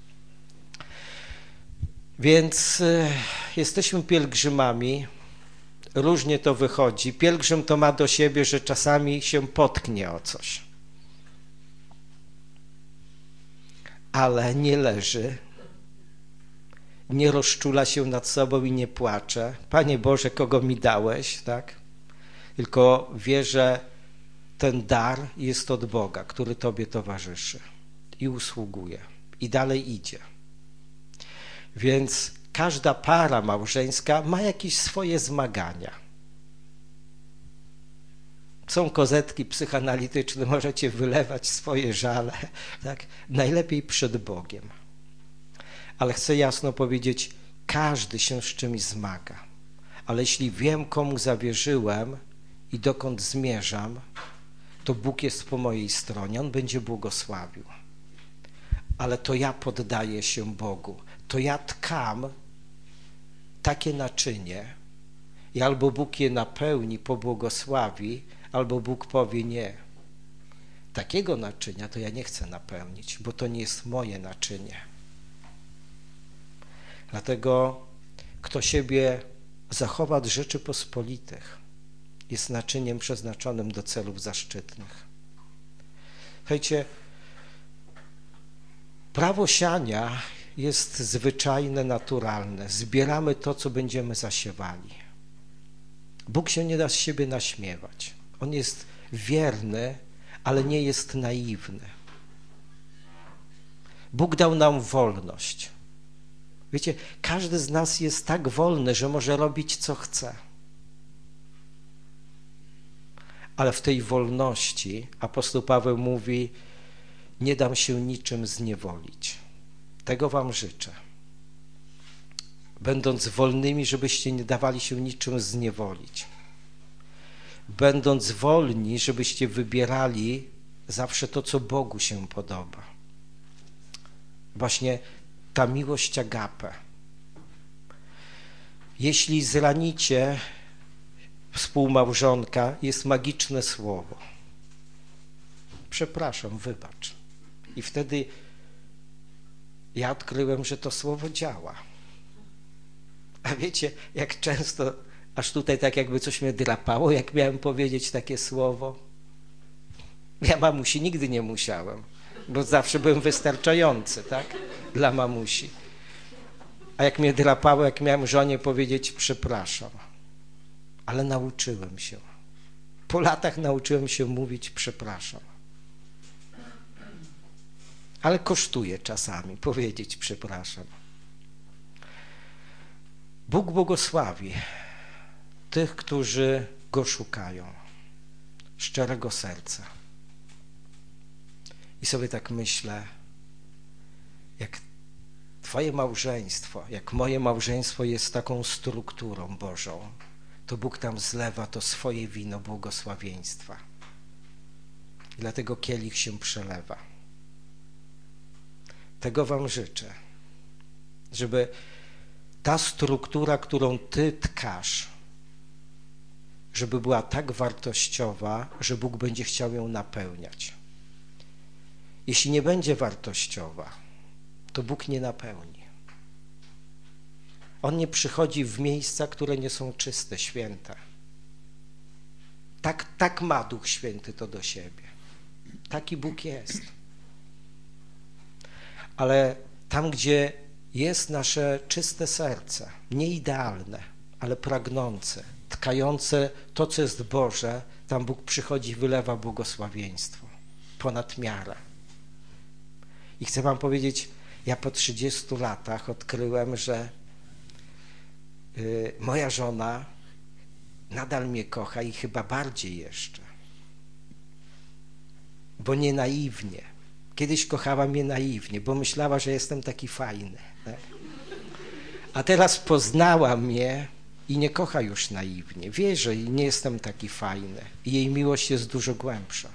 Więc y, jesteśmy pielgrzymami, różnie to wychodzi. Pielgrzym to ma do siebie, że czasami się potknie o coś, ale nie leży, nie rozczula się nad sobą i nie płacze. Panie Boże, kogo mi dałeś, tak? Tylko wie, że ten dar jest od Boga, który Tobie towarzyszy i usługuje i dalej idzie. Więc każda para małżeńska ma jakieś swoje zmagania. Są kozetki psychoanalityczne, możecie wylewać swoje żale, tak? Najlepiej przed Bogiem. Ale chcę jasno powiedzieć, każdy się z czymś zmaga. Ale jeśli wiem, komu zawierzyłem i dokąd zmierzam, to Bóg jest po mojej stronie, On będzie błogosławił. Ale to ja poddaję się Bogu, to ja tkam takie naczynie i albo Bóg je napełni, pobłogosławi, albo Bóg powie nie. Takiego naczynia to ja nie chcę napełnić, bo to nie jest moje naczynie. Dlatego kto siebie zachowa od rzeczy pospolitych, jest naczyniem przeznaczonym do celów zaszczytnych. Słuchajcie, prawo siania jest zwyczajne, naturalne. Zbieramy to, co będziemy zasiewali. Bóg się nie da z siebie naśmiewać. On jest wierny, ale nie jest naiwny. Bóg dał nam wolność. Wiecie, każdy z nas jest tak wolny, że może robić, co chce. Ale w tej wolności apostoł Paweł mówi, nie dam się niczym zniewolić. Tego wam życzę. Będąc wolnymi, żebyście nie dawali się niczym zniewolić. Będąc wolni, żebyście wybierali zawsze to, co Bogu się podoba. Właśnie ta miłość agape. Jeśli zranicie współmałżonka, jest magiczne słowo. Przepraszam, wybacz. I wtedy ja odkryłem, że to słowo działa. A wiecie, jak często, aż tutaj tak jakby coś mnie drapało, jak miałem powiedzieć takie słowo. Ja mamusi nigdy nie musiałem, bo zawsze byłem wystarczający, tak? Dla mamusi. A jak mnie drapało, jak miałem żonie powiedzieć przepraszam. Ale nauczyłem się. Po latach nauczyłem się mówić przepraszam. Ale kosztuje czasami powiedzieć przepraszam. Bóg błogosławi tych, którzy Go szukają, szczerego serca. I sobie tak myślę, jak Twoje małżeństwo, jak moje małżeństwo jest taką strukturą Bożą, to Bóg tam zlewa to swoje wino błogosławieństwa. I dlatego kielich się przelewa. Tego wam życzę, żeby ta struktura, którą Ty tkasz, żeby była tak wartościowa, że Bóg będzie chciał ją napełniać. Jeśli nie będzie wartościowa, to Bóg nie napełni. On nie przychodzi w miejsca, które nie są czyste, święte. Tak, tak ma Duch Święty to do siebie. Taki Bóg jest. Ale tam, gdzie jest nasze czyste serce, nie idealne, ale pragnące, tkające to, co jest Boże, tam Bóg przychodzi i wylewa błogosławieństwo ponad miarę. I chcę wam powiedzieć, ja po trzydziestu latach odkryłem, że y, moja żona nadal mnie kocha i chyba bardziej jeszcze. Bo nie naiwnie. Kiedyś kochała mnie naiwnie, bo myślała, że jestem taki fajny. Tak? A teraz poznała mnie i nie kocha już naiwnie. Wie, że nie jestem taki fajny i jej miłość jest dużo głębsza.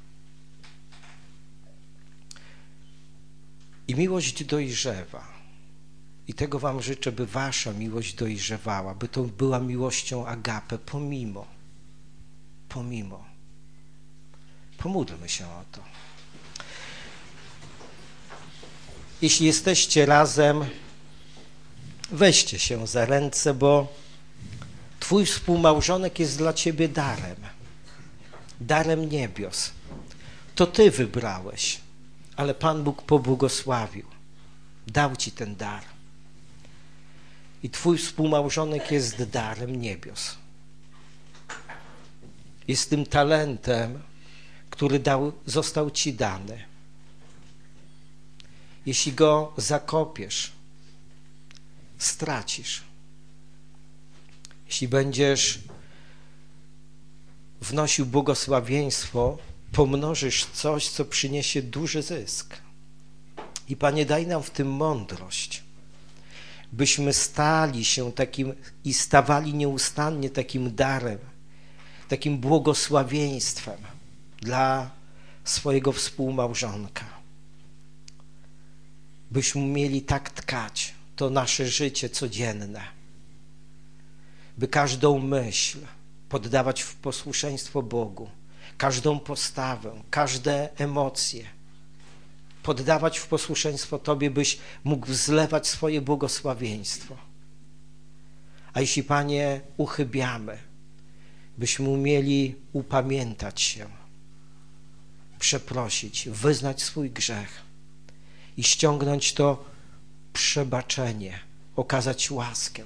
I miłość dojrzewa. I tego wam życzę, by wasza miłość dojrzewała, by to była miłością agape, pomimo, pomimo. Pomódlmy się o to. Jeśli jesteście razem, weźcie się za ręce, bo twój współmałżonek jest dla ciebie darem, darem niebios. To ty wybrałeś, ale Pan Bóg pobłogosławił, dał ci ten dar. I twój współmałżonek jest darem niebios. Jest tym talentem, który dał, został ci dany. Jeśli go zakopiesz, stracisz. Jeśli będziesz wnosił błogosławieństwo, pomnożysz coś, co przyniesie duży zysk. I Panie, daj nam w tym mądrość, byśmy stali się takim i stawali nieustannie takim darem, takim błogosławieństwem dla swojego współmałżonka. Byśmy mieli tak tkać to nasze życie codzienne, by każdą myśl poddawać w posłuszeństwo Bogu, każdą postawę, każde emocje poddawać w posłuszeństwo Tobie, byś mógł zlewać swoje błogosławieństwo. A jeśli, Panie, uchybiamy, byśmy umieli upamiętać się, przeprosić, wyznać swój grzech i ściągnąć to przebaczenie, okazać łaskę.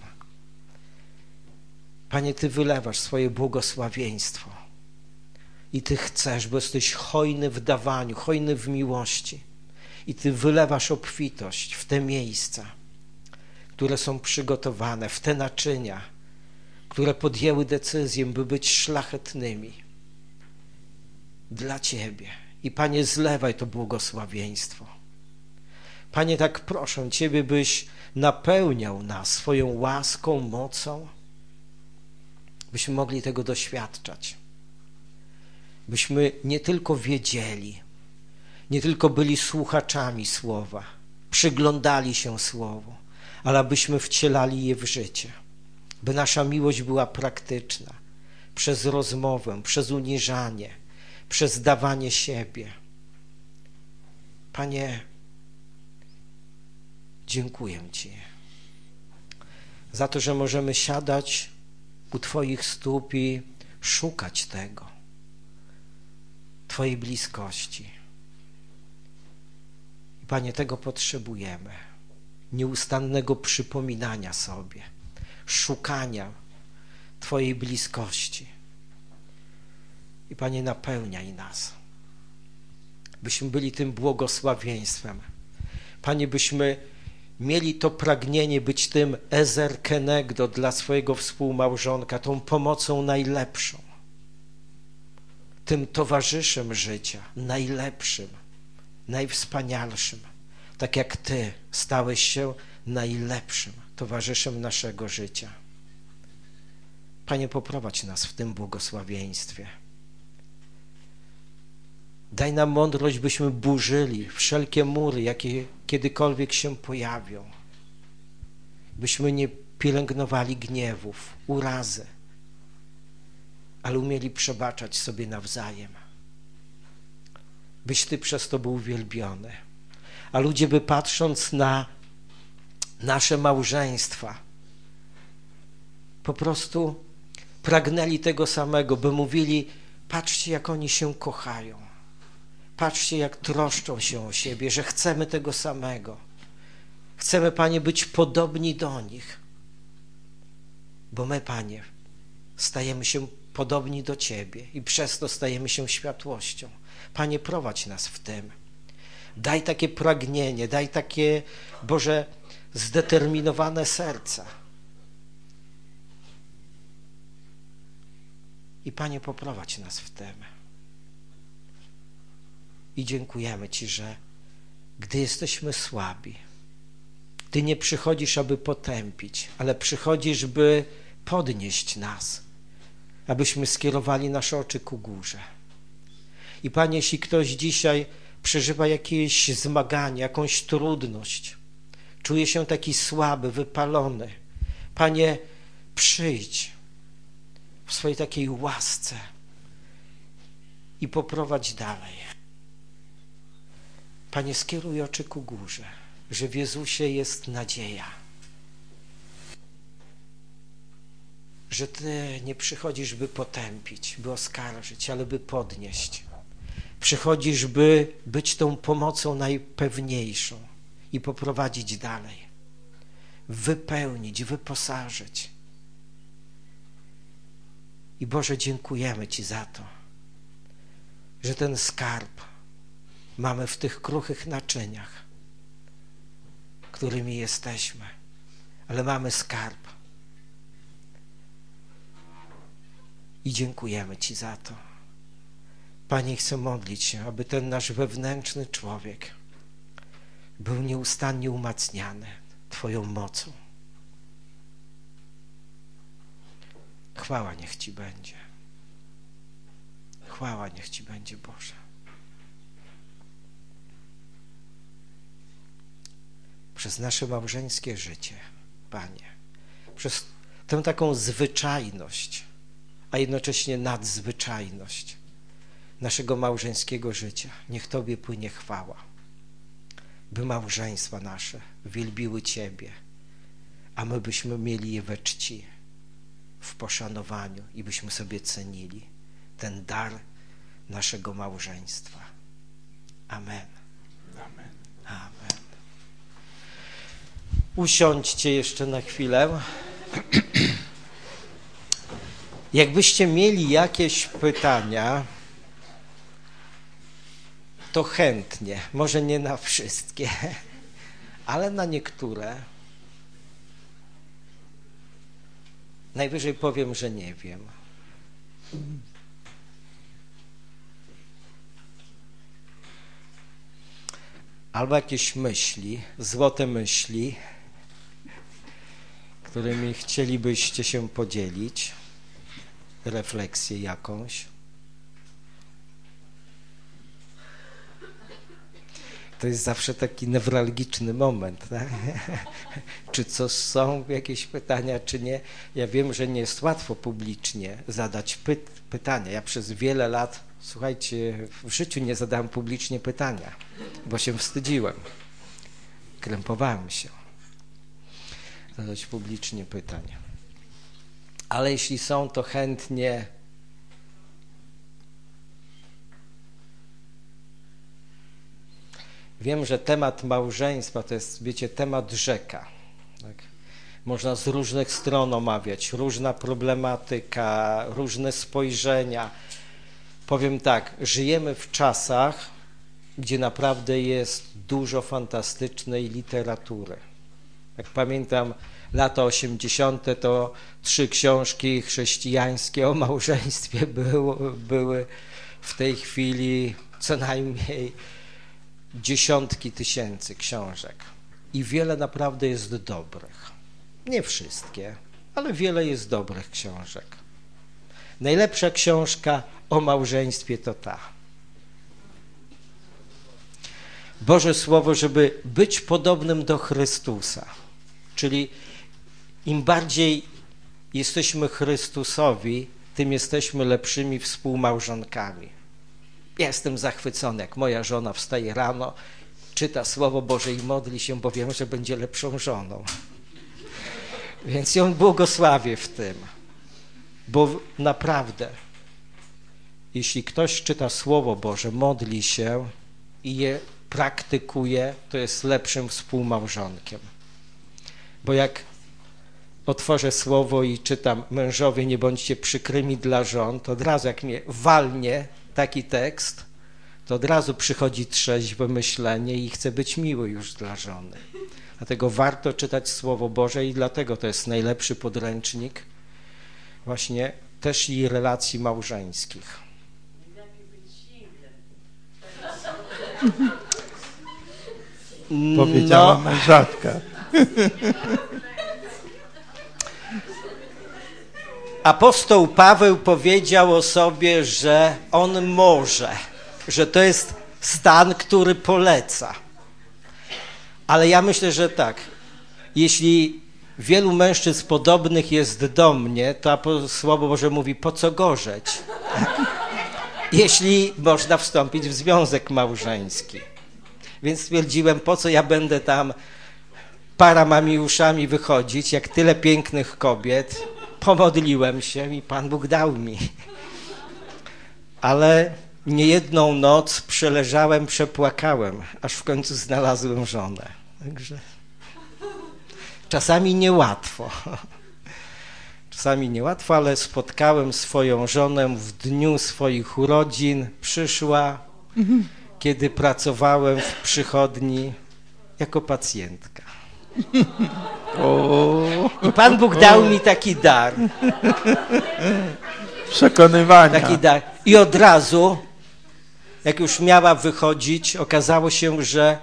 Panie, Ty wylewasz swoje błogosławieństwo i Ty chcesz, bo jesteś hojny w dawaniu, hojny w miłości i Ty wylewasz obfitość w te miejsca, które są przygotowane, w te naczynia, które podjęły decyzję, by być szlachetnymi dla Ciebie. I Panie, zlewaj to błogosławieństwo. Panie, tak proszę Ciebie, byś napełniał nas swoją łaską, mocą, byśmy mogli tego doświadczać. Byśmy nie tylko wiedzieli, nie tylko byli słuchaczami Słowa, przyglądali się Słowu, ale abyśmy wcielali je w życie. By nasza miłość była praktyczna, przez rozmowę, przez uniżanie, przez dawanie siebie. Panie, dziękuję Ci za to, że możemy siadać u Twoich stóp i szukać tego, Twojej bliskości. I Panie, tego potrzebujemy. Nieustannego przypominania sobie, szukania Twojej bliskości. I Panie, napełniaj nas, byśmy byli tym błogosławieństwem. Panie, byśmy mieli to pragnienie być tym ezer kenegdo dla swojego współmałżonka, tą pomocą najlepszą, tym towarzyszem życia, najlepszym, najwspanialszym, tak jak Ty stałeś się najlepszym towarzyszem naszego życia. Panie, poprowadź nas w tym błogosławieństwie. Daj nam mądrość, byśmy burzyli wszelkie mury, jakie kiedykolwiek się pojawią. Byśmy nie pielęgnowali gniewów, urazy, ale umieli przebaczać sobie nawzajem. Byś Ty przez to był uwielbiony. A ludzie by, patrząc na nasze małżeństwa, po prostu pragnęli tego samego, by mówili: patrzcie, jak oni się kochają. Patrzcie, jak troszczą się o siebie, że chcemy tego samego. Chcemy, Panie, być podobni do nich, bo my, Panie, stajemy się podobni do Ciebie i przez to stajemy się światłością. Panie, prowadź nas w tym. Daj takie pragnienie, daj takie, Boże, zdeterminowane serca. I Panie, poprowadź nas w tym. I dziękujemy Ci, że gdy jesteśmy słabi, Ty nie przychodzisz, aby potępić, ale przychodzisz, by podnieść nas, abyśmy skierowali nasze oczy ku górze. I Panie, jeśli ktoś dzisiaj przeżywa jakieś zmaganie, jakąś trudność, czuje się taki słaby, wypalony, Panie, przyjdź w swojej takiej łasce i poprowadź dalej. Panie, skieruj oczy ku górze, że w Jezusie jest nadzieja, że Ty nie przychodzisz, by potępić, by oskarżyć, ale by podnieść. Przychodzisz, by być tą pomocą najpewniejszą i poprowadzić dalej, wypełnić, wyposażyć. I Boże, dziękujemy Ci za to, że ten skarb mamy w tych kruchych naczyniach, którymi jesteśmy, ale mamy skarb. I dziękujemy Ci za to. Panie, chcę modlić się, aby ten nasz wewnętrzny człowiek był nieustannie umacniany Twoją mocą. Chwała niech Ci będzie. Chwała niech Ci będzie, Boże. Przez nasze małżeńskie życie, Panie, przez tę taką zwyczajność, a jednocześnie nadzwyczajność naszego małżeńskiego życia, niech Tobie płynie chwała, by małżeństwa nasze wielbiły Ciebie, a my byśmy mieli je we czci, w poszanowaniu i byśmy sobie cenili ten dar naszego małżeństwa. Amen. Amen. Amen. Usiądźcie jeszcze na chwilę. Jakbyście mieli jakieś pytania, to chętnie, może nie na wszystkie, ale na niektóre. Najwyżej powiem, że nie wiem. Albo jakieś myśli, złote myśli, którymi chcielibyście się podzielić, refleksję jakąś. To jest zawsze taki newralgiczny moment, tak? Czy coś są jakieś pytania, czy nie. Ja wiem, że nie jest łatwo publicznie zadać py- pytania. Ja przez wiele lat, słuchajcie, w życiu nie zadałem publicznie pytania, bo się wstydziłem. Krępowałem się zadać publicznie pytania. Ale jeśli są, to chętnie. Wiem, że temat małżeństwa to jest, wiecie, temat rzeka. Tak? Można z różnych stron omawiać, różna problematyka, różne spojrzenia. Powiem tak, żyjemy w czasach, gdzie naprawdę jest dużo fantastycznej literatury. Jak pamiętam, lata osiemdziesiąte, to trzy książki chrześcijańskie o małżeństwie były, były w tej chwili co najmniej dziesiątki tysięcy książek. I wiele naprawdę jest dobrych. Nie wszystkie, ale wiele jest dobrych książek. Najlepsza książka o małżeństwie to ta. Boże Słowo, żeby być podobnym do Chrystusa. Czyli im bardziej jesteśmy Chrystusowi, tym jesteśmy lepszymi współmałżonkami. Ja jestem zachwycony, jak moja żona wstaje rano, czyta Słowo Boże i modli się, bo wiem, że będzie lepszą żoną. Więc ją błogosławię w tym. Bo naprawdę, jeśli ktoś czyta Słowo Boże, modli się i je praktykuje, to jest lepszym współmałżonkiem. Bo jak otworzę Słowo i czytam: mężowie, nie bądźcie przykrymi dla żon, to od razu jak mnie walnie taki tekst, to od razu przychodzi trzeźwe myślenie i chcę być miły już dla żony. Dlatego warto czytać Słowo Boże i dlatego to jest najlepszy podręcznik właśnie też i relacji małżeńskich. Powiedziała no, mężatka. Apostoł Paweł powiedział o sobie, że on może, że to jest stan, który poleca. Ale ja myślę, że tak, jeśli wielu mężczyzn podobnych jest do mnie, to Słowo Boże mówi, po co gorzeć? Jeśli można wstąpić w związek małżeński. Więc stwierdziłem, po co ja będę tam paramamiuszami wychodzić, jak tyle pięknych kobiet. Pomodliłem się i Pan Bóg dał mi. Ale niejedną noc przeleżałem, przepłakałem, aż w końcu znalazłem żonę. Także czasami niełatwo. Czasami niełatwo, ale spotkałem swoją żonę w dniu swoich urodzin. Przyszła, mhm. kiedy pracowałem w przychodni jako pacjentka. O. I Pan Bóg dał mi taki dar. Przekonywania. Taki dar. I od razu, jak już miała wychodzić, okazało się, że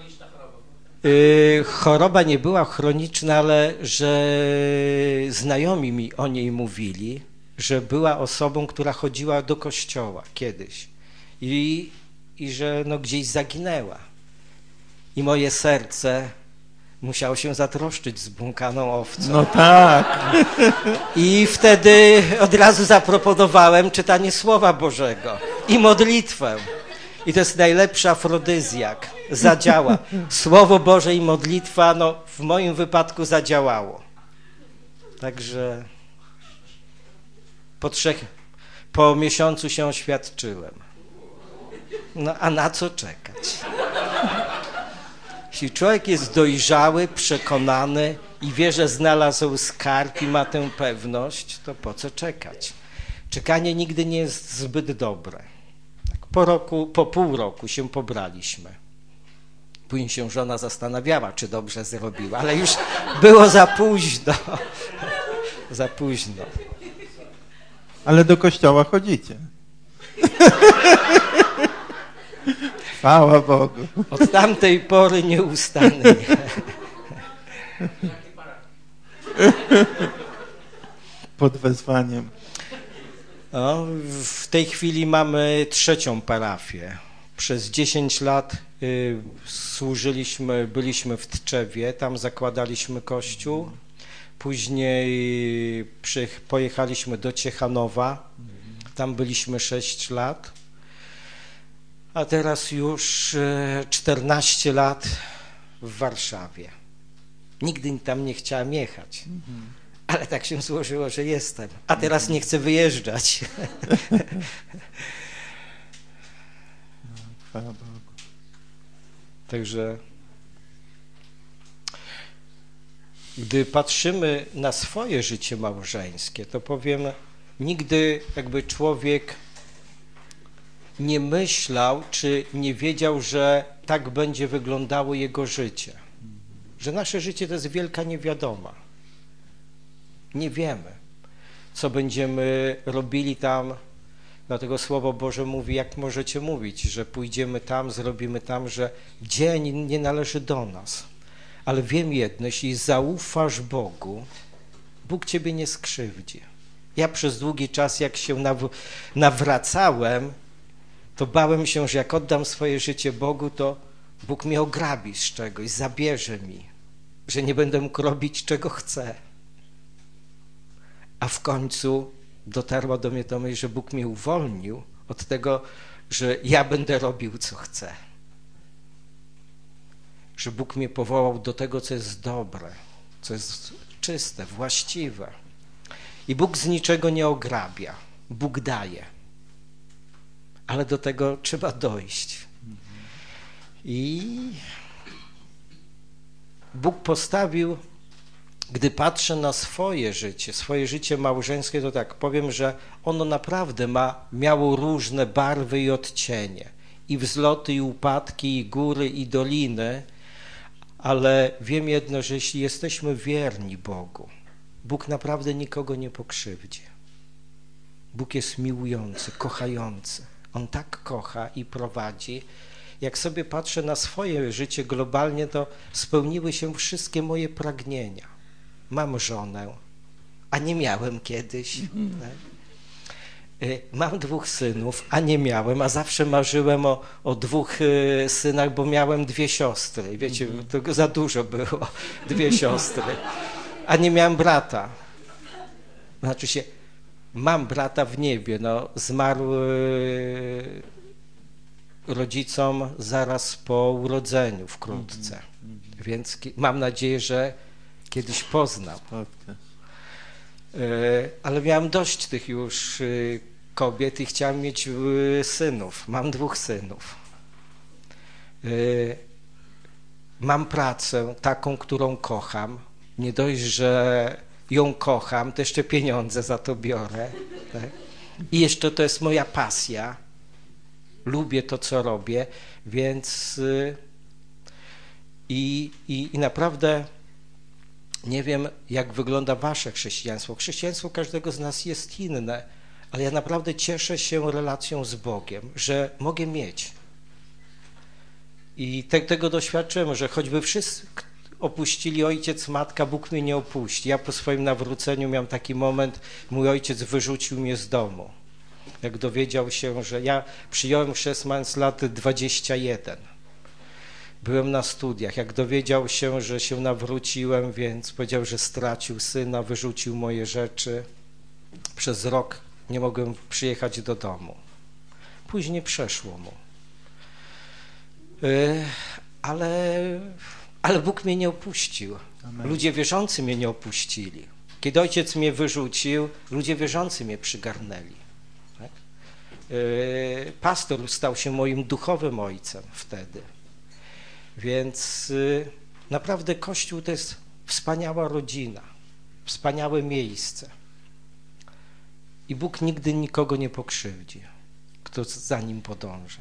yy, choroba nie była chroniczna, ale że znajomi mi o niej mówili, że była osobą, która chodziła do kościoła kiedyś i, i że no, gdzieś zaginęła. I moje serce musiał się zatroszczyć z błąkaną owcą. No tak. I wtedy od razu zaproponowałem czytanie Słowa Bożego i modlitwę. I to jest najlepszy afrodyzjak. Zadziała. Słowo Boże i modlitwa, no w moim wypadku zadziałało. Także po trzech, po miesiącu się oświadczyłem. No a na co czekać? Jeśli człowiek jest dojrzały, przekonany i wie, że znalazł skarb i ma tę pewność, to po co czekać? Czekanie nigdy nie jest zbyt dobre. Tak, po roku, po pół roku się pobraliśmy. Później się żona zastanawiała, czy dobrze zrobiła, ale już było za późno. Za późno. Ale do kościoła chodzicie. Chwała Bogu. Od tamtej pory nieustannie. Pod wezwaniem. No, w tej chwili mamy trzecią parafię. Przez dziesięć lat y, służyliśmy, byliśmy w Tczewie, tam zakładaliśmy kościół. Później przy, pojechaliśmy do Ciechanowa, tam byliśmy sześć lat. A teraz już czternaście lat w Warszawie. Nigdy tam nie chciałem jechać, mhm. ale tak się złożyło, że jestem. A teraz nie chcę wyjeżdżać. Chwała Bogu. Także gdy patrzymy na swoje życie małżeńskie, to powiem, nigdy jakby człowiek nie myślał, czy nie wiedział, że tak będzie wyglądało jego życie. Że nasze życie to jest wielka niewiadoma. Nie wiemy, co będziemy robili tam. Dlatego Słowo Boże mówi, jak możecie mówić, że pójdziemy tam, zrobimy tam, że dzień nie należy do nas. Ale wiem jedno, jeśli zaufasz Bogu, Bóg ciebie nie skrzywdzi. Ja przez długi czas, jak się naw- nawracałem, to bałem się, że jak oddam swoje życie Bogu, to Bóg mnie ograbi z czegoś, zabierze mi, że nie będę mógł robić, czego chcę. A w końcu dotarła do mnie to myśl, że Bóg mnie uwolnił od tego, że ja będę robił, co chcę. Że Bóg mnie powołał do tego, co jest dobre, co jest czyste, właściwe. I Bóg z niczego nie ograbia. Bóg daje. Ale do tego trzeba dojść. I Bóg postawił, gdy patrzę na swoje życie, swoje życie małżeńskie, to tak powiem, że ono naprawdę ma, miało różne barwy i odcienie. I wzloty, i upadki, i góry, i doliny. Ale wiem jedno, że jeśli jesteśmy wierni Bogu, Bóg naprawdę nikogo nie pokrzywdzi. Bóg jest miłujący, kochający. On tak kocha i prowadzi. Jak sobie patrzę na swoje życie globalnie, to spełniły się wszystkie moje pragnienia. Mam żonę, a nie miałem kiedyś. Tak? Mam dwóch synów, a nie miałem, a zawsze marzyłem o, o dwóch synach, bo miałem dwie siostry. Wiecie, to za dużo było, dwie siostry. A nie miałem brata. Znaczy się, mam brata w niebie, no, zmarł rodzicom zaraz po urodzeniu wkrótce. Więc mam nadzieję, że kiedyś poznam. Ale miałem dość tych już kobiet i chciałem mieć synów. Mam dwóch synów. Mam pracę taką, którą kocham. Nie dość, że ją kocham, to jeszcze pieniądze za to biorę. Tak? I jeszcze to jest moja pasja. Lubię to, co robię, więc i, i, i naprawdę nie wiem, jak wygląda wasze chrześcijaństwo. Chrześcijaństwo każdego z nas jest inne, ale ja naprawdę cieszę się relacją z Bogiem, że mogę mieć. I te, tego doświadczyłem, że choćby wszyscy opuścili ojciec, matka, Bóg mnie nie opuści. Ja po swoim nawróceniu miałem taki moment, mój ojciec wyrzucił mnie z domu. Jak dowiedział się, że ja przyjąłem chrzest mając lat dwadzieścia jeden. Byłem na studiach. Jak dowiedział się, że się nawróciłem, więc powiedział, że stracił syna, wyrzucił moje rzeczy. Przez rok nie mogłem przyjechać do domu. Później przeszło mu. Yy, ale, ale Bóg mnie nie opuścił. Amen. Ludzie wierzący mnie nie opuścili. Kiedy ojciec mnie wyrzucił, ludzie wierzący mnie przygarnęli. Tak? Yy, pastor stał się moim duchowym ojcem wtedy. Więc y, naprawdę Kościół to jest wspaniała rodzina, wspaniałe miejsce. I Bóg nigdy nikogo nie pokrzywdzi, kto za Nim podąża.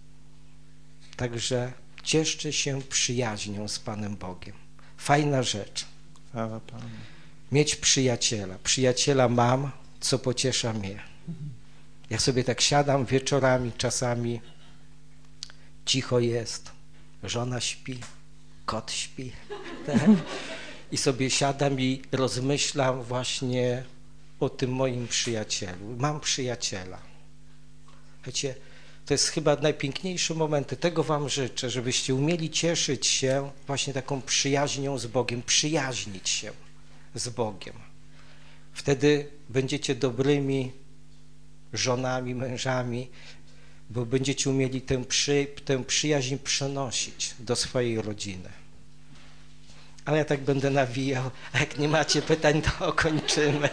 Także cieszcie się przyjaźnią z Panem Bogiem. Fajna rzecz. Chwała Panu. Mieć przyjaciela. Przyjaciela mam, co pociesza mnie. Ja sobie tak siadam wieczorami, czasami cicho jest. Żona śpi, kot śpi, tak? I sobie siadam i rozmyślam właśnie o tym moim przyjacielu. Mam przyjaciela. Wiecie, to jest chyba najpiękniejsze momenty. Tego wam życzę, żebyście umieli cieszyć się właśnie taką przyjaźnią z Bogiem, przyjaźnić się z Bogiem. Wtedy będziecie dobrymi żonami, mężami, bo będziecie umieli tę, przy, tę przyjaźń przenosić do swojej rodziny. Ale ja tak będę nawijał, a jak nie macie pytań, to kończymy.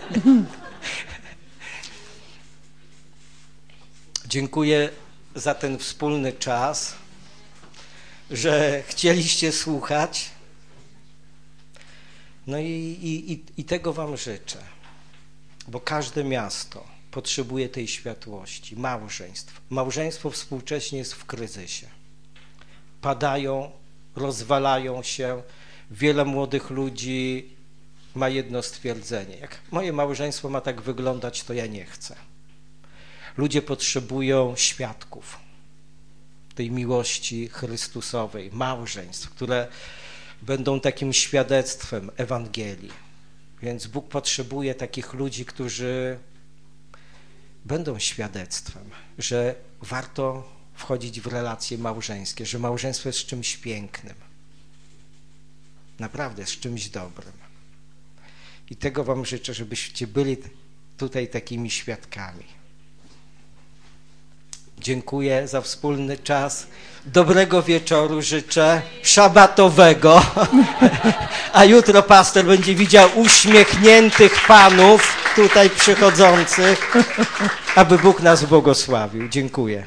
Dziękuję za ten wspólny czas, że chcieliście słuchać. No i, i, i, i tego wam życzę, bo każde miasto potrzebuje tej światłości, małżeństw. Małżeństwo współcześnie jest w kryzysie. Padają, rozwalają się. Wiele młodych ludzi ma jedno stwierdzenie. Jak moje małżeństwo ma tak wyglądać, to ja nie chcę. Ludzie potrzebują świadków tej miłości Chrystusowej, małżeństw, które będą takim świadectwem Ewangelii. Więc Bóg potrzebuje takich ludzi, którzy będą świadectwem, że warto wchodzić w relacje małżeńskie, że małżeństwo jest czymś pięknym. Naprawdę jest czymś dobrym. I tego wam życzę, żebyście byli tutaj takimi świadkami. Dziękuję za wspólny czas. Dobrego wieczoru życzę, szabatowego. A jutro pastor będzie widział uśmiechniętych panów tutaj przychodzących, aby Bóg nas błogosławił. Dziękuję.